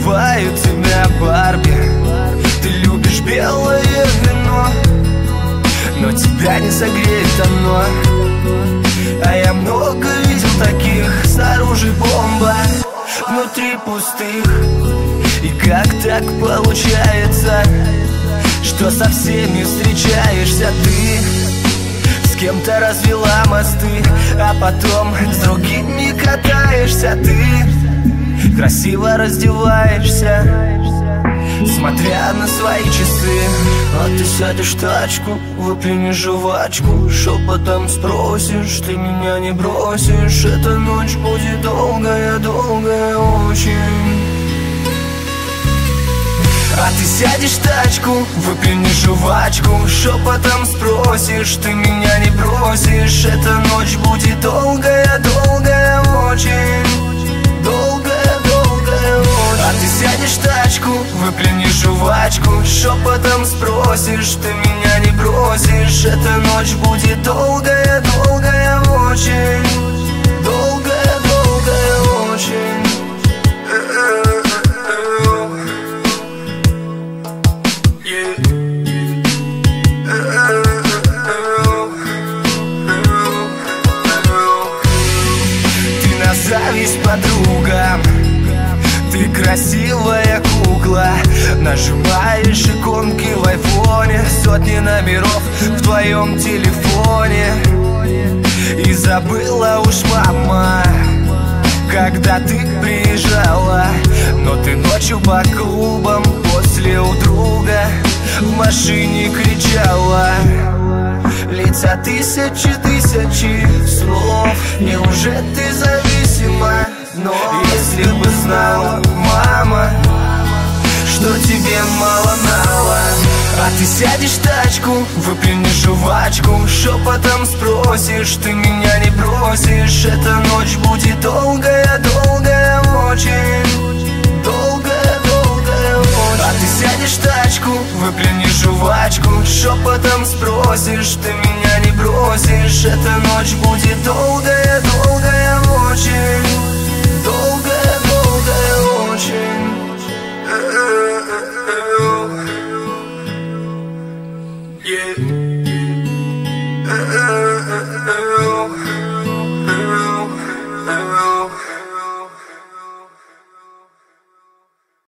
называют тебя Барби. Ты любишь белое вино, но тебя не согреет оно. А я много видел таких, снаружи бомба, внутри пустых. И как так получается, что со всеми встречаешься ты? С кем-то развела мосты, а потом с другими катаешься ты. Красиво раздеваешься, смотря на свои часы. А ты сядешь в тачку, выплюнешь жвачку, шепотом спросишь, ты меня не бросишь. Эта ночь будет долгая, долгая очень. А ты сядешь в тачку, выплюнешь жвачку, шепотом спросишь, ты меня не бросишь. Эта ночь будет долгая, долгая очень. Долгая, долгая очень. А ты сядешь в тачку, выплюнешь жвачку, шепотом спросишь, ты меня не бросишь. Эта ночь будет долгая, долгая очень. Долгая, долгая очень. Ты на зависть подругам, ты красивая кукла. Нажимаешь иконки в айфоне, сотни номеров в твоем телефоне. И забыла уж мама, когда ты приезжала. Но ты ночью по клубам после у друга в машине кричала. Лица тысячи, тысячи слов. Неужели ты зависима? Но если бы знала, мама, что тебе мало-мало. А ты сядешь в тачку, выплюнешь жвачку, шепотом спросишь, ты меня не бросишь. Эта ночь будет долгая, долгая очень. Долгая, долгая очень. А ты сядешь в тачку, выплюнешь жвачку, шепотом спросишь, ты меня не бросишь. Эта ночь будет долгая, долгая очень.